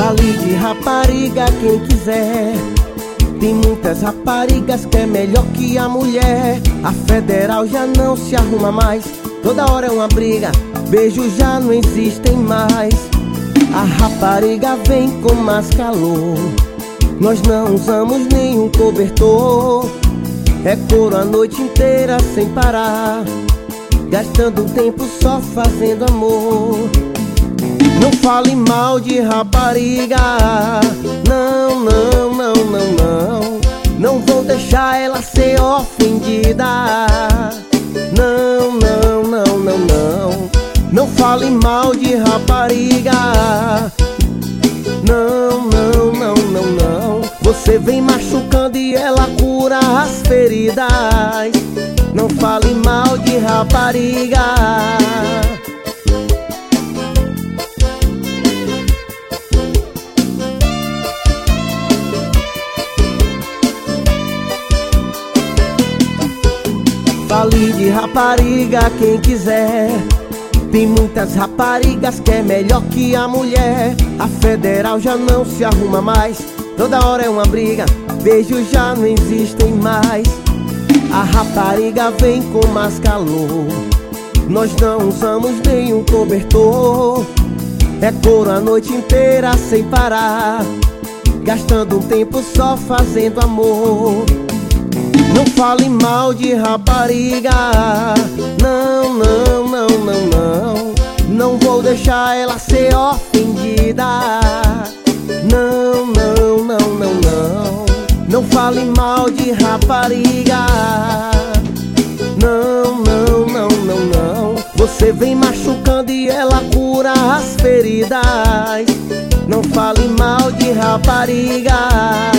Fale de rapariga quem quiser. Tem muitas raparigas que é melhor que a mulher. A federal já não se arruma mais, toda hora é uma briga, beijos já não existem mais. A rapariga vem com mais calor, nós não usamos nenhum cobertor. É couro a noite inteira sem parar, gastando tempo só fazendo amor. Não fale mal de rapariga, não, não, não, não, não. Não vou deixar ela ser ofendida, não, não, não, não, não. Não fale mal de rapariga, não, não, não, não, não. Você vem machucando e ela cura as feridas. Não fale mal de rapariga. Fale de rapariga quem quiser. Tem muitas raparigas que é melhor que a mulher. A federal já não se arruma mais, toda hora é uma briga, beijos já não existem mais. A rapariga vem com mais calor, nós não usamos nenhum cobertor. É couro a noite inteira sem parar, gastando um tempo só fazendo amor. Não fale mal de rapariga, não, não, não, não, não. Não vou deixar ela ser ofendida, não, não, não, não, não. Não fale mal de rapariga, não, não, não, não, não. Você vem machucando e ela cura as feridas. Não fale mal de rapariga.